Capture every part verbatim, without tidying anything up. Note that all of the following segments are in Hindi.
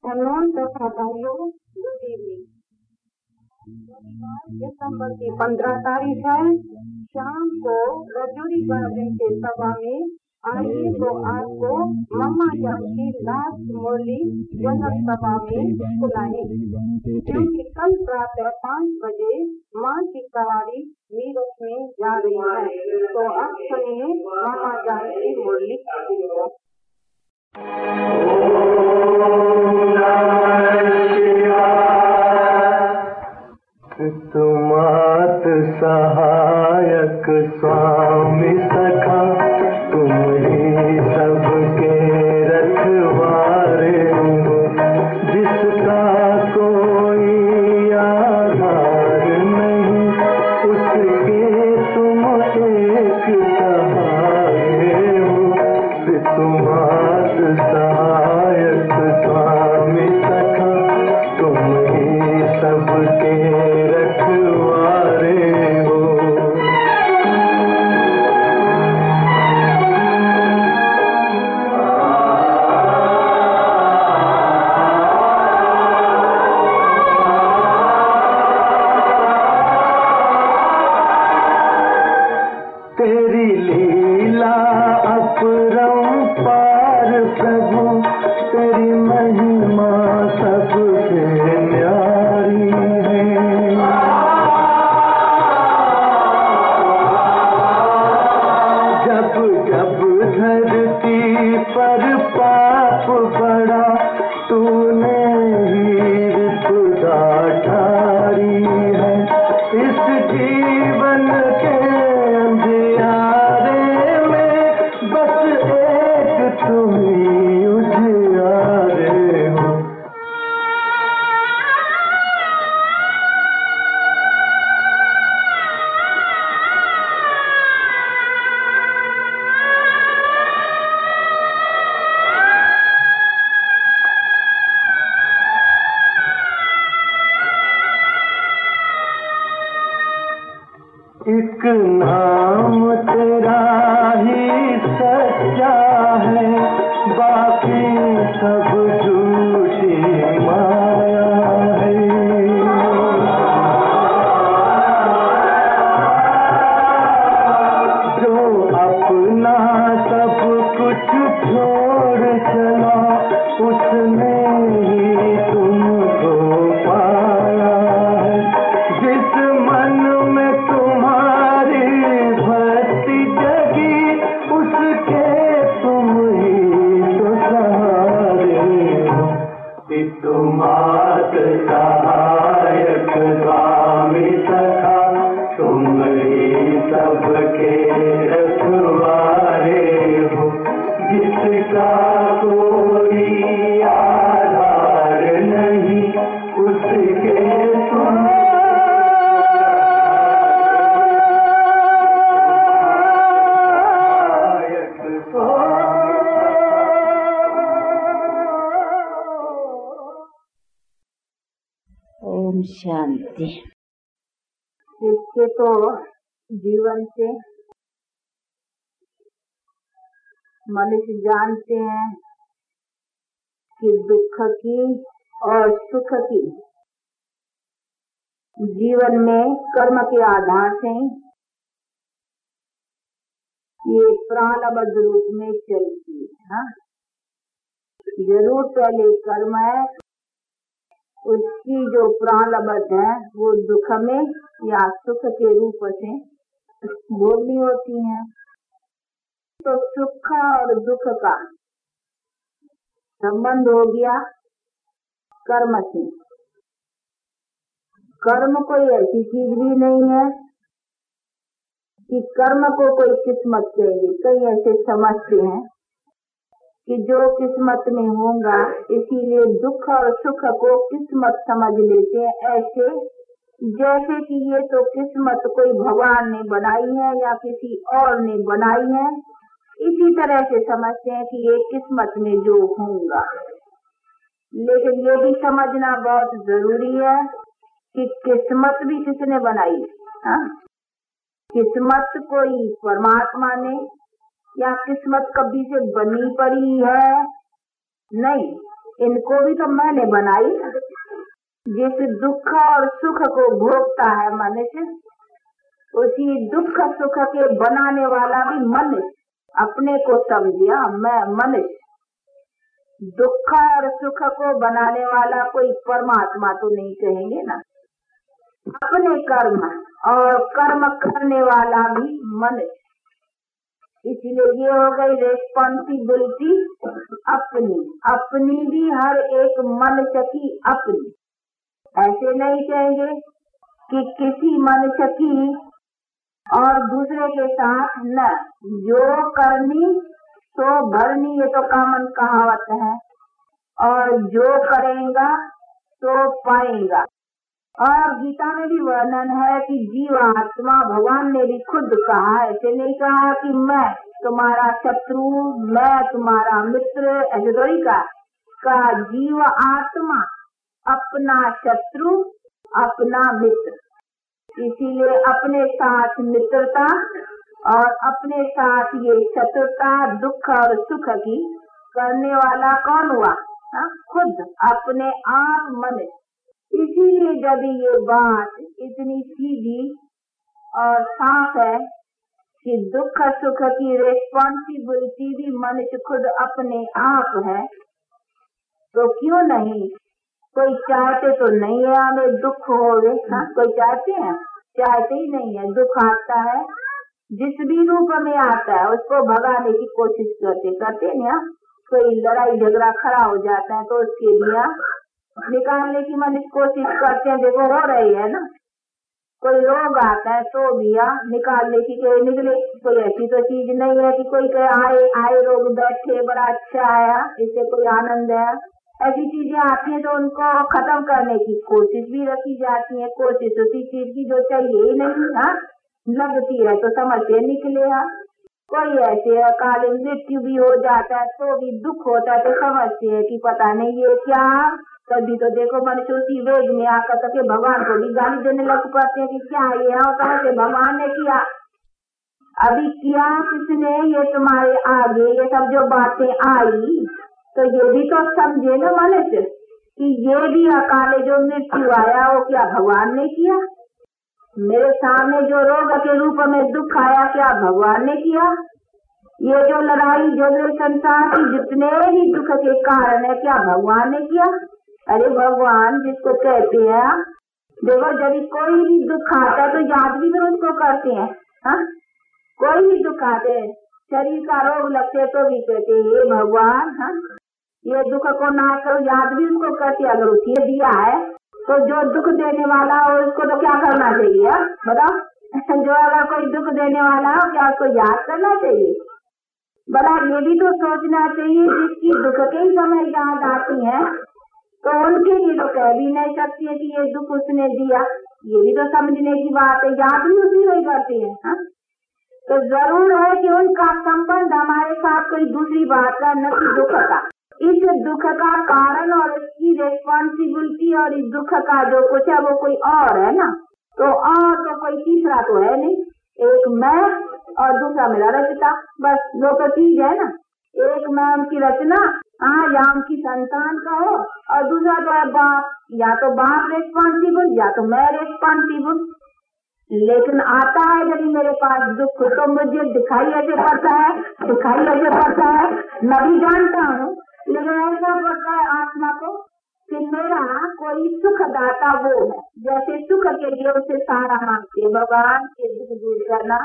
उन्होंने तथा भाइयों गुड इवनिंग। दिसंबर की पंद्रह तारीख है। शाम को रजौरी गार्डन के सभा में आइए तो आपको मम्मा जान की लास्ट मुरली जनक सभा में सुनाए, क्योंकि कल प्रातः पाँच बजे माँ की सवारी मीरठ में जा रही है। तो आप सुनिए मम्मा जान की मुरली। तुमात सहायक स्वामी सखा, तुम ही सबके रखवारे हो, जिसका कोई आधार नहीं, उसके तुम एक सहारे हो। तुमात सहायक स्वामी सखा, तुम ही सबके तेरी लीला अपरंपार प्रभु, तेरी महिमा सबसे न्यारी है। जब जब धरती पर पाप बढ़ा, तूने ही खुदा ठारी है। इस जीवन के एक नाम तेरा ही सच्चा है, बाकी सब झूठी माया है। जो अपना सब कुछ छोड़ चला, उसने ही तुमको पाया है। जिस मन में तुम्हारी भक्ति जगी, उसके तुम ही तो सहारे हो। तुमात सहायक स्वामी सखा, तुम ही सबके रखवारे हो, जिसका कोई आधार नहीं, उसके तुम ओम शांति। इसके तो जीवन से मनुष्य जानते हैं कि दुख की और सुख की जीवन में कर्म के आधार से ये प्राणबद्ध रूप में चलती है। हाँ? जरूर पहले कर्म है, उसकी जो प्राणबद्ध है वो दुख में या सुख के रूप से भोगनी होती है। तो सुख और दुख का संबंध हो गया कर्म से। कर्म कोई ऐसी चीज भी नहीं है कि कर्म को कोई किस्मत चाहिए। कई ऐसे समझते हैं कि जो किस्मत में होगा, इसीलिए दुख और सुख को किस्मत समझ लेते हैं। ऐसे जैसे कि ये तो किस्मत कोई भगवान ने बनाई है या किसी और ने बनाई है, इसी तरह से समझते हैं कि ये किस्मत में जो होगा। लेकिन ये भी समझना बहुत जरूरी है कि किस्मत भी किसने बनाई। हाँ? किस्मत कोई परमात्मा ने या किस्मत कभी से बनी पड़ी है नहीं, इनको भी तो मैंने बनाई। जिस दुख और सुख को भोगता है मनुष्य, उसी दुख सुख के बनाने वाला भी मनुष्य। अपने को समझिया मैं मनुष्य, दुख और सुख को बनाने वाला कोई परमात्मा तो नहीं कहेंगे ना। अपने कर्म और कर्म करने वाला भी मनुष्य। इसलिए ये हो गई रेस्पॉन्सिबिलिटी अपनी अपनी भी, हर एक मनुष्य की अपनी। ऐसे नहीं कहेंगे कि किसी मनुष्य की और दूसरे के साथ न, जो करनी तो भरनी, ये तो कॉमन कहावत है। और जो करेगा तो पाएगा। और गीता में भी वर्णन है कि जीवात्मा, भगवान ने भी खुद कहा, ऐसे नहीं कहा कि मैं तुम्हारा शत्रु, मैं तुम्हारा मित्र, ऐसे थोड़ी कहा। कहा जीव आत्मा अपना शत्रु अपना मित्र। इसीलिए अपने साथ मित्रता और अपने साथ ये शत्रुता, दुख और सुख की करने वाला कौन हुआ? हा? खुद अपने आप मन। इसीलिए जब ये बात इतनी सीधी और साफ है कि दुख सुख की रेस्पॉन्सिबिलिटी भी मनुष्य खुद अपने आप है, तो क्यों नहीं? कोई चाहते तो नहीं है हमें दुख होवे, हाँ? कोई चाहते हैं? चाहते ही नहीं है। दुख आता है, जिस भी रूप में आता है उसको भगाने की कोशिश करते करते ना। कोई लड़ाई झगड़ा खड़ा हो जाता है तो उसके लिए निकालने की मनुष्य कोशिश करते हैं। देखो हो रही है ना। कोई रोग आता है तो भी निकालने की कोई निकले। कोई ऐसी तो चीज नहीं है कि कोई कहे आए आए रोग बैठे बड़ा अच्छा आया, इससे कोई आनंद है। ऐसी चीजें आती हैं तो उनको खत्म करने की कोशिश भी रखी जाती है। कोशिश उसी चीज की जो चाहिए ही नहीं, हाँ लगती है तो समझते निकले। हाँ कोई ऐसे अकाल मृत्यु भी हो जाता है तो भी दुख होता है तो समझते हैं कि पता नहीं ये क्या। तभी तो देखो मनुष्य उसी वेग में आकर के भगवान को भी गाली देने लग पड़ते हैं कि क्या ये समझते भगवान ने किया। अभी किया किसने? ये तुम्हारे आगे ये सब जो बातें आई तो ये भी तो समझे ना मनुष्य कि ये भी अकाले जो मृत्यु आया वो क्या भगवान ने किया? मेरे सामने जो रोग के रूप में दुख आया क्या भगवान ने किया? ये जो लड़ाई झगड़े संसार की जितने भी दुख के कारण है क्या भगवान ने किया? अरे भगवान जिसको कहते हैं, देखो जब कोई भी दुख आता है तो याद भी तो उसको करते हैं। हाँ कोई भी दुख आते है, शरीर का रोग लगते तो भी कहते ये भगवान हाँ ये दुख को ना करो, याद भी उसको करते। अगर उसे दिया है तो जो दुख देने वाला हो उसको तो क्या करना चाहिए? बताओ जो अगर कोई दुख देने वाला हो क्या उसको याद करना चाहिए? बड़ा ये भी तो सोचना चाहिए जिसकी दुख के ही समय याद आती है तो उनके लिए तो कह भी नहीं सकती है कि ये दुख उसने दिया। ये भी तो समझने की बात है, याद भी उसी को ही करती है। हा? तो जरूर है कि उनका संबंध हमारे साथ कोई दूसरी बात का न कि दुख का। इस दुख का कारण और इसकी रेस्पॉन्सिबिलिटी और इस दुख का जो कुछ है वो कोई और है ना। तो और तो कोई तीसरा तो है नहीं। एक मैं और दूसरा मेरा रचता, बस दो तो चीज है ना। एक मैं उनकी रचना हाँ या उनकी संतान का हो और दूसरा तो है बाप। या तो बाप रेस्पॉन्सिबल या तो मैं रेस्पॉन्सिबल। लेकिन आता है जब मेरे पास दुख तो मुझे दिखाई ऐसे पड़ता है दिखाई ऐसे पड़ता है मैं भी जानता हूँ, लेकिन ऐसा पड़ता है आत्मा को कि मेरा कोई सुख दाता वो है। जैसे सुख के लिए उसे सारा मांगते भगवान के दुख दूर करना।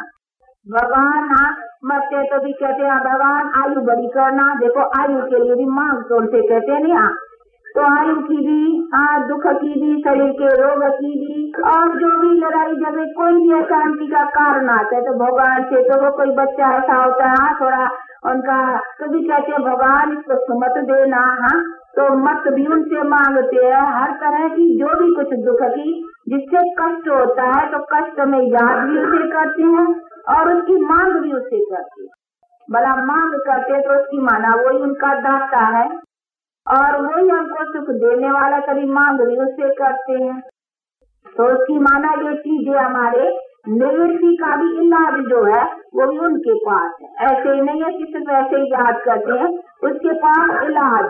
भगवान हाँ मरते तो भी कहते हैं भगवान आयु बड़ी करना। देखो आयु के लिए भी मांग तो उनसे कहते हैं नहीं। हाँ तो आयु की भी हाँ दुख की भी शरीर के रोग की भी और जो भी लड़ाई झगड़े कोई भी अशांति का कारण आता है तो भगवान से। तो वो कोई बच्चा ऐसा होता है हाँ थोड़ा उनका तो भी कहते हैं भगवान इसको सुमत देना। हाँ तो मत भी उनसे मांगते हैं हर तरह की जो भी कुछ दुख की जिससे कष्ट होता है तो कष्ट में याद भी उसे करते हैं और उसकी मांग भी उससे करते हैं। भला मांग करते तो उसकी माना वही उनका दाता है और वही हमको सुख देने वाला, कभी मांग भी उससे करते हैं। तो उसकी माना ये चीजें हमारे निवृत्ति का भी इलाज जो है वो भी उनके पास है। ऐसे ही नहीं है कि सिर्फ ऐसे ही याद करते हैं, उसके पास इलाज है।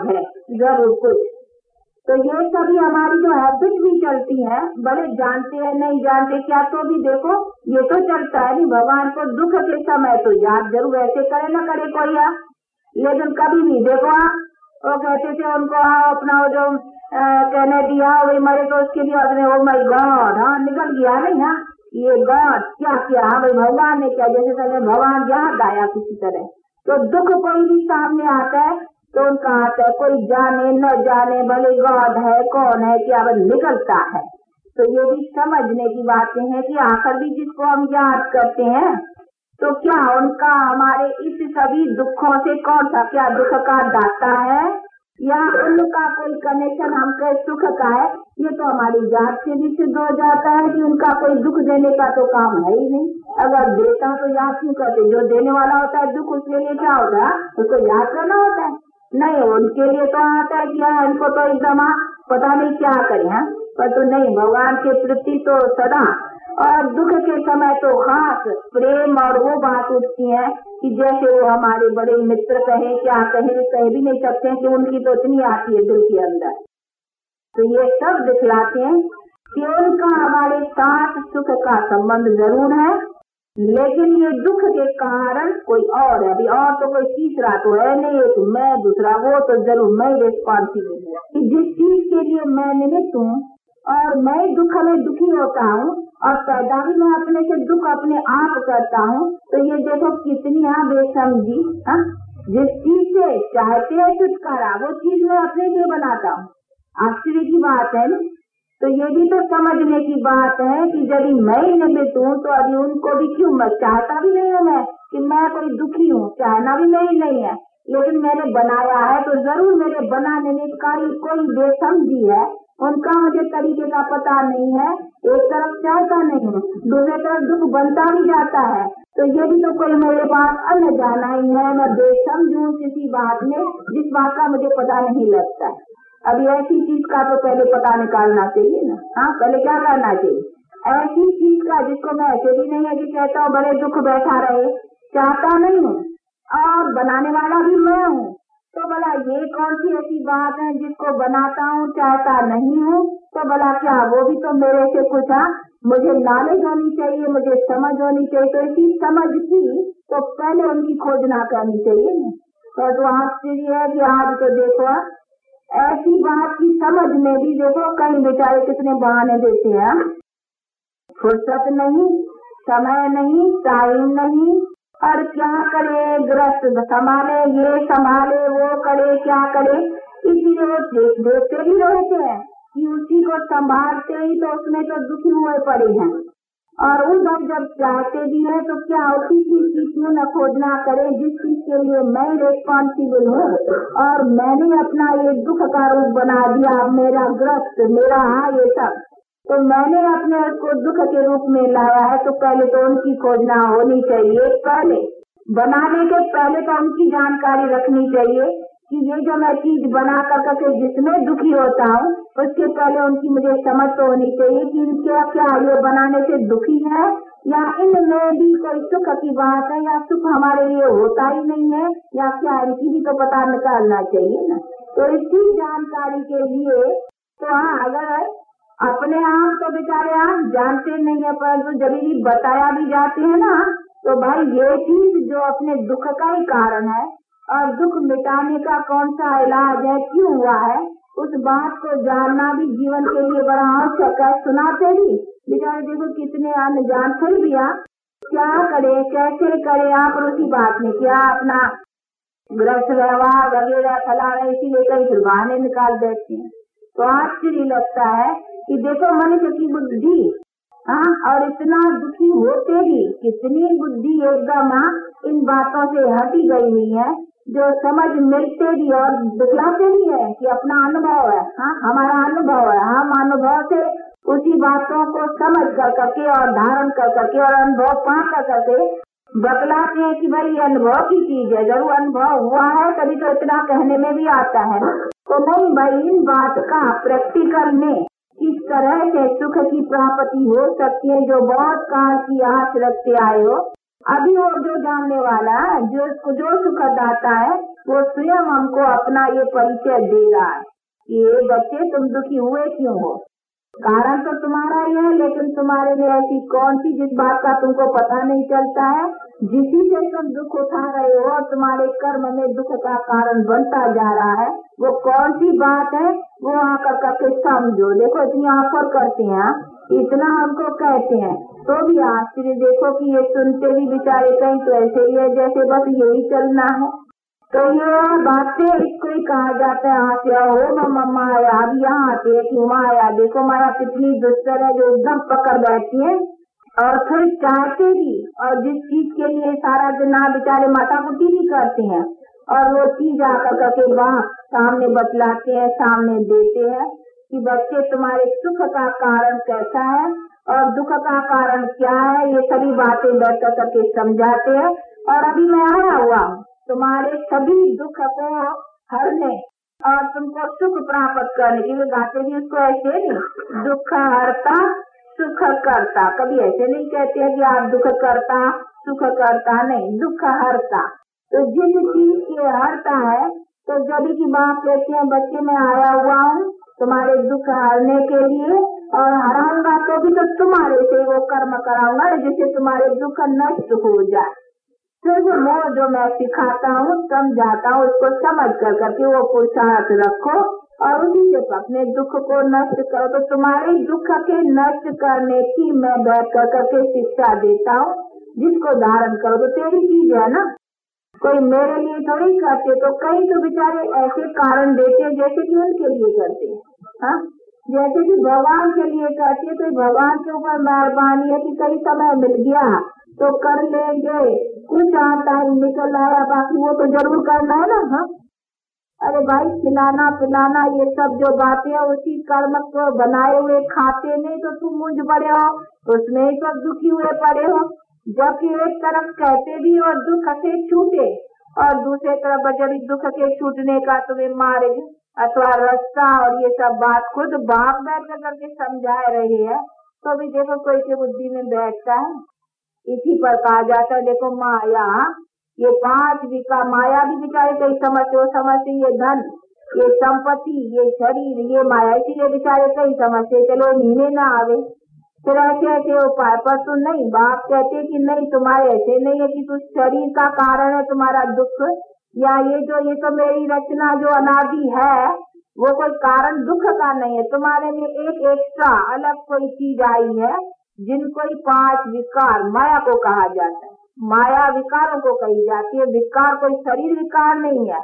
जरूर कुछ। तो ये सभी हमारी जो हैबिट भी चलती है, भले जानते हैं नहीं जानते क्या, तो भी देखो ये तो चलता है। नहीं भगवान को दुख के समय तो याद जरूर ऐसे करे ना करे कोई आप, लेकिन कभी भी देखो आप वो कहते थे उनको हाँ अपना वो जो आ, कहने दिया वही मरे तो उसके लिए अपने ओ माय गॉड हाँ निकल गया नहीं हाँ ये गॉड क्या किया हाँ भाई भगवान ने क्या, जैसे पहले भगवान याद आया किसी तरह। तो दुख कोई भी सामने आता है तो उनका आता है, कोई जाने न जाने भले गॉड है कौन है क्या बस निकलता है। तो ये भी समझने की बातें हैं कि आखिर भी जिसको हम याद करते हैं तो क्या उनका हमारे इस सभी दुखों से कौन सा क्या दुख का दाता है या उनका कोई कनेक्शन हमके सुख का है, ये तो हमारी याद से भी सिद्ध हो जाता है कि उनका कोई दुख देने का तो काम है ही नहीं। अगर देता तो याद क्यों करते, जो देने वाला होता है दुख उसके लिए क्या होता है उसको याद करना होता है, नहीं उनके लिए तो आता है कि हाँ इनको तो एकदम पता नहीं क्या करें हाँ, पर तो नहीं भगवान के प्रति तो सदा और दुख के समय तो खास प्रेम और वो बात उठती है कि जैसे वो हमारे बड़े मित्र कहे क्या कहे कह भी नहीं सकते कि उनकी तो इतनी आती है दिल के अंदर। तो ये सब दिखलाते हैं कि उनका हमारे साथ सुख का संबंध जरूर है, लेकिन ये दुख के कारण कोई और है, अभी और तो कोई तीसरा तो है नहीं, एक मैं दूसरा वो तो जरूर मैं रिस्पॉन्सिबल हूँ कि जिस चीज के लिए मैं निमित्त हूँ और मैं दुख में दुखी होता हूँ और पैदा भी मैं अपने से दुख अपने आप करता हूँ। तो ये देखो कितनी यहाँ बेसमझी हाँ, जिस चीज से चाहते हैं छुटकारा वो चीज मैं अपने लिए बनाता हूँ, आश्चर्य की बात है ना। तो ये भी तो समझने की बात है कि यदि मैं निमित्त हूँ तो अभी उनको भी क्यों, मैं चाहता भी नहीं हूँ मैं कि मैं कोई दुखी हूँ, चाहना भी नहीं नहीं है, लेकिन मैंने बनाया है तो जरूर मेरे बनाने में कोई कोई बेसमझी है, उनका मुझे तरीके का पता नहीं है, एक तरफ चाहता नहीं हूँ दूसरी तरफ दुख बनता भी जाता है। तो ये भी तो कोई मेरे पास अन्न जाना ही है, मैं बेसमझ हूँ किसी बात में जिस बात का मुझे पता नहीं लगता है। अभी ऐसी चीज का तो पहले पता निकालना चाहिए ना, हाँ पहले क्या करना चाहिए, ऐसी चीज का जिसको मैं ऐसे भी नहीं है कि कहता हूँ बड़े दुख बैठा रहे, चाहता नहीं हूँ और बनाने वाला भी मैं हूँ, तो भला ये कौन सी ऐसी बात है जिसको बनाता हूँ चाहता नहीं हूँ, तो भला क्या वो भी तो मेरे से कुछ हाँ मुझे नॉलेज होनी चाहिए, मुझे समझ होनी चाहिए, तो इसी समझ की तो पहले उनकी खोज ना करनी चाहिए ना। तो, तो आश्चर्य है कि आज तो देखो ऐसी बात की समझ में भी देखो कई बेचारे कितने बहाने देते हैं, फुर्सत नहीं, समय नहीं, टाइम नहीं, और क्या करे ग्रस्त संभाले ये संभाले वो करे क्या करे, इसीलिए वो देख देखते भी रहते हैं कि उसी को संभालते ही तो उसमें तो दुखी हुए पड़े हैं, और उधर जब चाहते भी है तो क्या उसी चीज की क्यों न खोजना करे जिस चीज के लिए मैं रिस्पॉन्सिबल हूँ और मैंने अपना ये दुख का रूप बना दिया, मेरा ग्रस्त मेरा हाँ ये सब तो मैंने अपने को दुख के रूप में लाया है, तो पहले तो उनकी खोजना होनी चाहिए, पहले बनाने के पहले तो उनकी जानकारी रखनी चाहिए कि ये जो मैं चीज बना कर करके जिसमें दुखी होता हूँ उसके पहले उनकी मुझे समझ तो होनी चाहिए कि क्या क्या ये बनाने से दुखी है या इनमें भी कोई सुख की बात है या सुख हमारे लिए होता ही नहीं है या क्या, इनकी भी तो पता निकालना चाहिए ना। तो इसकी जानकारी के लिए तो हाँ अगर अपने आप तो बेचारे आप जानते नहीं है, परंतु जब भी बताया भी जाते हैं ना तो भाई ये चीज जो अपने दुख का ही कारण है और दुख मिटाने का कौन सा इलाज है, क्यों हुआ है, उस बात को जानना भी जीवन के लिए बड़ा आवश्यक है। सुनाते भी बेचारे देखो कितने अनजान फिर भी आप क्या करे कैसे करे आप उसी बात में क्या अपना गृहस्थ व्यवहार वगैरह फला रहे, इसीलिए कई फिर बहाने निकाल देते हैं। तो आश्चर्य लगता है कि देखो मनुष्य की बुद्धि हाँ और इतना दुखी होते भी कितनी बुद्धि एकदम इन बातों से हटी गई हुई है जो समझ मिलते भी और दिखलाते भी है कि अपना अनुभव है, हाँ हमारा अनुभव है, हम अनुभव से उसी बातों को समझ कर करके और धारण कर करके और अनुभव पा कर करके बतलाते हैं कि भाई ये अनुभव की चीज है, जरूर अनुभव हुआ है तभी तो इतना कहने में भी आता है। तो नहीं भाई इन बात का प्रैक्टिकल में किस तरह से सुख की प्राप्ति हो सकती है जो बहुत काल की आस रखते आए हो, अभी वो जो जानने वाला जो जो सुख दाता है वो स्वयं हमको अपना ये परिचय दे रहा है कि ये बच्चे तुम दुखी हुए क्यों हो, कारण तो तुम्हारा ही है, लेकिन तुम्हारे लिए ऐसी कौन सी जिस बात का तुमको पता नहीं चलता है, जिसी से तुम दुख उठा रहे हो और तुम्हारे कर्म में दुख का कारण बनता जा रहा है, वो कौन सी बात है, वो आकर करके समझो। देखो इतनी ऑफर करते हैं, इतना हमको कहते हैं, तो भी आश्चर्य देखो कि ये सुनते भी बेचारे कहीं तो ऐसे ही है जैसे बस यही चलना है। तो ये बातें इसको ही कहा जाता है आशा हो न माया। अब यहाँ आते है कि माया, देखो माया कितनी दुष्कर है जो एकदम पकड़ बैठती है और फिर चाहते भी, और जिस चीज के लिए सारा दिन ना बेचारे माता कुटी भी करते हैं, और वो चीज आकर करके वहाँ सामने बतलाते हैं, सामने देते हैं कि बच्चे तुम्हारे सुख का कारण कैसा है और दुख का कारण क्या है, ये सभी बातें बैठ करके समझाते हैं। और अभी मैं आया हुआ हूँ तुम्हारे सभी दुख को हरने और तुमको सुख प्राप्त करने के लिए। गाते भी उसको ऐसे नहीं, दुख हरता सुख करता, कभी ऐसे नहीं कहते हैं कि आप दुख करता सुख करता, नहीं, दुख हरता। तो जिस चीज के हरता है, तो जब की बात कहते हैं बच्चे मैं आया हुआ हूँ तुम्हारे दुख हरने के लिए, और हराऊंगा तो भी तो तुम्हारे से वो कर्म कराऊंगा जिससे तुम्हारे दुख नष्ट हो जाए। फिर वो मैं जो मैं सिखाता हूँ समझाता हूँ उसको समझ कर करके वो पुरुषार्थ रखो और उसी से अपने दुख को नष्ट करो। तो तुम्हारे दुख के नष्ट करने की मैं बैठ कर करके शिक्षा देता हूँ, जिसको धारण करो। तो तेरी चीज है ना, कोई मेरे लिए थोड़ी करते, तो कई तो बेचारे ऐसे कारण देते जैसे कि उनके लिए करते हैं, हाँ, जैसे कि भगवान के लिए करते। तो भगवान के ऊपर मेहरबानी है कि कई समय मिल गया तो कर लेंगे, कुछ आता है निकल आया, बाकी वो तो जरूर करना है ना। हाँ, अरे भाई खिलाना पिलाना ये सब जो बातें हैं उसी कर्म को बनाए हुए खाते नहीं तो तुम मुझ पड़े हो, उसमें ही सब दुखी हुए पड़े हो। जबकि एक तरफ कहते भी और दुख से छूटे, और दूसरे तरफ जब दुख के छूटने का तुम्हें मार्ग अथवा रास्ता और ये सब बात खुद बाप बैठ करके समझा रहे हैं, तो भी देखो कोई के बुद्धि में बैठता है। इसी पर कहा जाता है देखो माया, ये पांच विकार, माया भी बेचारे कई समझते हो, समझते ये धन ये संपत्ति ये शरीर ये माया, इसीलिए बेचारे कई समझते चलो नीने ना आवे, फिर ऐसे ऐसे उपाय पर तो नहीं। बाप कहते कि नहीं तुम्हारे ऐसे नहीं है कि तू शरीर का कारण है तुम्हारा दुख, या ये जो ये तो मेरी रचना जो अनादि है वो कोई कारण दुख का नहीं है, तुम्हारे में एक एक्स्ट्रा अलग कोई चीज आई है जिनको ही पांच विकार माया को कहा जाता है। माया विकारों को कही जाती है। विकार कोई शरीर विकार नहीं है,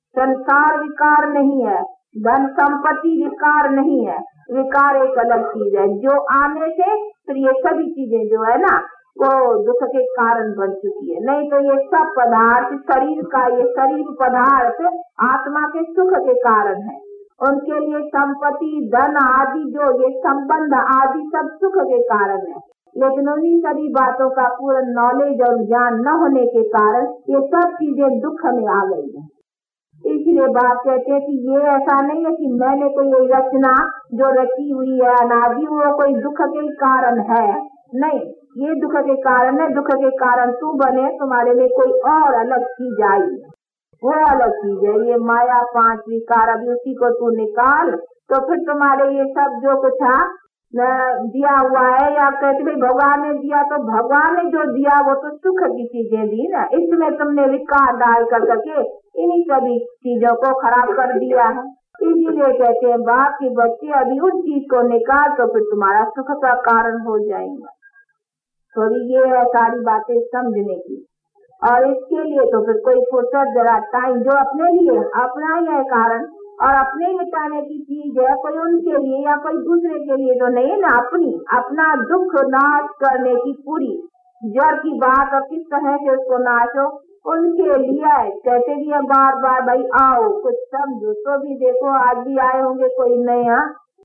संसार विकार नहीं है, धन संपत्ति विकार नहीं है, विकार एक अलग चीज है जो आने से फिर ये सभी चीजें जो है ना वो दुख के कारण बन चुकी है। नहीं तो ये सब पदार्थ शरीर का, ये शरीर पदार्थ आत्मा के सुख के कारण है, उनके लिए संपत्ति धन आदि जो ये संबंध आदि सब सुख के कारण है। लेकिन उन्हीं सभी बातों का पूरा नॉलेज और ज्ञान न होने के कारण ये सब चीजें दुख में आ गई है। इसलिए बात कहते हैं कि ये ऐसा नहीं है कि मैंने कोई ये रचना जो रची हुई है अनादि वो कोई दुख के कारण है, नहीं, ये दुख के कारण है। दुख के कारण तू बने, तुम्हारे लिए कोई और अलग चीज आई, वो अलग चीज है। ये माया पांच विकार, अभी उसी को तू निकाल तो फिर तुम्हारे ये सब जो कुछ है दिया हुआ है, या कहते भाई भगवान ने दिया, तो भगवान ने जो दिया वो तो सुख की चीजें दी ना, इसमें तुमने विकार डाल कर करके इन्हीं सभी चीजों को खराब कर दिया है। इसीलिए कहते हैं बाप के बच्चे अभी उन चीज को निकाल तो फिर तुम्हारा सुख का कारण हो जाएंगे। तो ये है सारी बातें समझने की, और इसके लिए तो फिर कोई फुर्सत जरा टाइम जो अपने लिए अपना ही है कारण और अपने मिटाने की चीज है, कोई उनके लिए या कोई दूसरे के लिए तो नहीं ना, अपनी अपना दुख नाश करने की पूरी जड़ की बात और किस तरह से उसको नाश हो उनके लिए कहते भी है बार बार भाई आओ कुछ समझो। तो भी देखो आज भी आए होंगे कोई नया,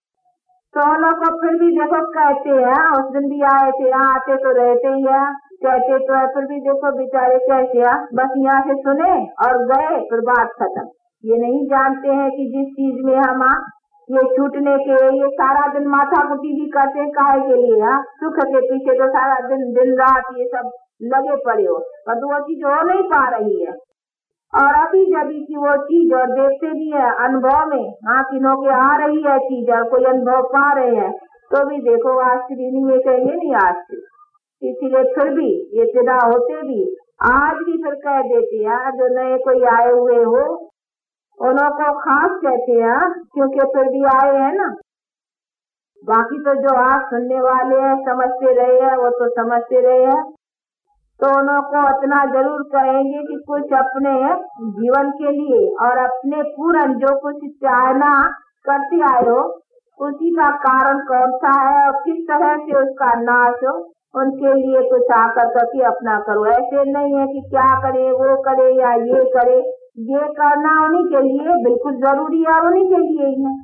सोनों को फिर भी देखो कहते हैं, उस दिन भी आए थे, यहाँ आते तो रहते ही है, कहते तो है, फिर भी देखो बेचारे कैसे है, बस यहाँ से सुने और गए फिर बात खत्म। ये नहीं जानते हैं कि जिस चीज में हम ये छूटने के ये सारा दिन माथा कुटी भी करते हैं काहे के लिए, हाँ, सुख के पीछे तो सारा दिन दिन रात ये सब लगे पड़े हो, पर वो चीज हो नहीं पा रही है। और अभी जब की वो चीज और देखते भी है अनुभव में, हाँ किनों के आ रही है चीज और कोई अनुभव पा रहे हैं, तो भी देखो आश्चर्य नहीं, ये कहेंगे नहीं आश्चर्य। इसीलिए फिर भी ये इतना होते भी आज भी फिर कह देते हैं जो नए कोई आए हुए हो उन्हों को खास कहते हैं, क्योंकि फिर भी आए हैं ना। बाकी तो जो आज सुनने वाले हैं समझते रहे हैं वो तो समझते रहे हैं, तो उन्हों को इतना जरूर कहेंगे कि कुछ अपने जीवन के लिए और अपने पूर्ण जो कुछ चाहना करते आए हो उसी का कारण कौन सा है और किस तरह से उसका नाश हो, उनके लिए कुछ आकर करके अपना करो। ऐसे नहीं है कि क्या करे वो करे या ये करे, ये करना उन्हीं के लिए बिल्कुल जरूरी है, उन्हीं के लिए ही है।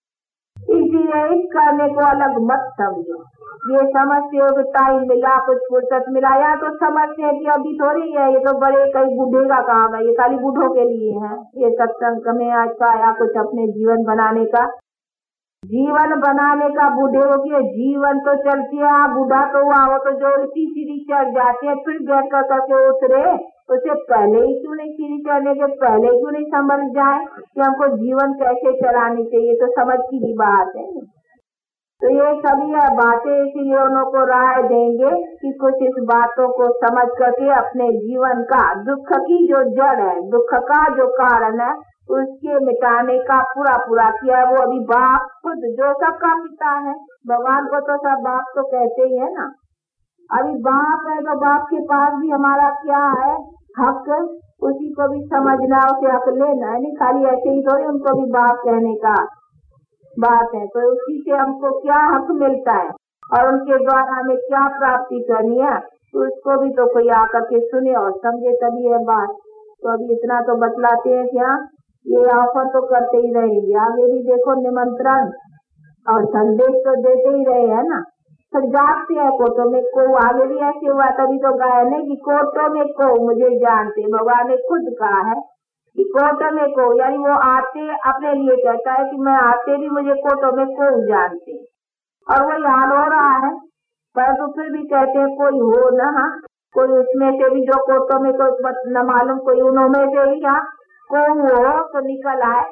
इसीलिए इस करने को अलग मत समझो। ये समझते हो कि टाइम मिला कुछ फुर्सत मिला, या तो समझते हैं कि अभी थोड़ी है, ये तो बड़े कई बूढ़े का काम है, ये खाली बूढ़ों के लिए है। ये सत्संग में आज का या कुछ अपने जीवन बनाने का जीवन बनाने का बूढ़े हो गए, जीवन तो चलती है। बूढ़ा तो हुआ वो तो जो इसी सीढ़ी चढ़ जाते हैं फिर गैर कर करके उतरे, उसे पहले ही क्यों नहीं सीढ़ी चढ़ने के पहले क्यों नहीं समझ जाए कि हमको जीवन कैसे चलानी चाहिए, तो समझ की भी बात है। तो ये सभी बातें इसीलिए उन्हों को राय देंगे कि कुछ इस बातों को समझ करके अपने जीवन का दुख की जो जड़ है, दुख का जो कारण है उसके मिटाने का पूरा पूरा किया है। वो अभी बाप खुद जो सबका पिता है, भगवान को तो सब बाप तो कहते ही है ना। अभी बाप है तो बाप के पास भी हमारा क्या है हक, उसी को भी समझना, उसे हक लेना है, नहीं खाली ऐसे ही थोड़ी उनको भी बाप कहने का बात है। तो उसी से हमको क्या हक मिलता है और उनके द्वारा हमें क्या प्राप्ति करनी है, तो उसको भी तो कोई आकर के सुने और समझे तभी है बात। तो अभी इतना तो बतलाते हैं क्या, ये ऑफर तो करते ही रहेंगे, आगे भी देखो निमंत्रण और संदेश तो देते ही रहे हैं ना। फिर जागते हैं कोटो में को, आगे भी ऐसे हुआ तभी तो गाय ने कि कोटो में को मुझे जानते, भगवान ने खुद कहा है कि कोटो में को, यानी वो आते अपने लिए कहता है कि मैं आते भी मुझे कोटो में को जानते, और वो हाल हो रहा है। पर तो फिर भी कहते हैं कोई हो ना, कोई उसमें से भी जो कोटो में कोई न मालूम कोई उन्होंने से ही यहाँ को हो तो निकल आए,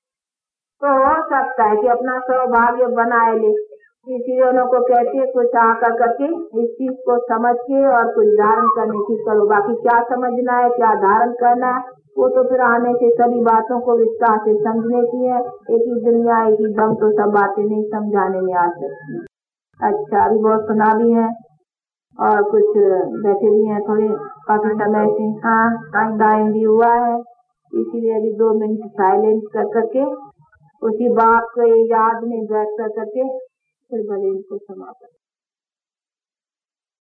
तो हो सकता है कि अपना सौभाग्य बनाए ले। इसलिए उनको कहते हैं कुछ आकर करके इस चीज को समझ के और कुछ धारण करने की करो। बाकी क्या समझना है क्या धारण करना है वो तो फिर आने से सभी बातों को विस्तार से समझने की है। एक ही दुनिया एक ही दम तो सब बातें नहीं समझाने में आ सकती। अच्छा अभी बहुत सुना भी है और कुछ बैठे भी हैं थोड़े काफी समय से। हाँ टाइम भी हुआ है, इसीलिए अभी दो मिनट साइलेंस कर करके उसी बात को याद में बैठ कर करके फिर भले इनको समाप्त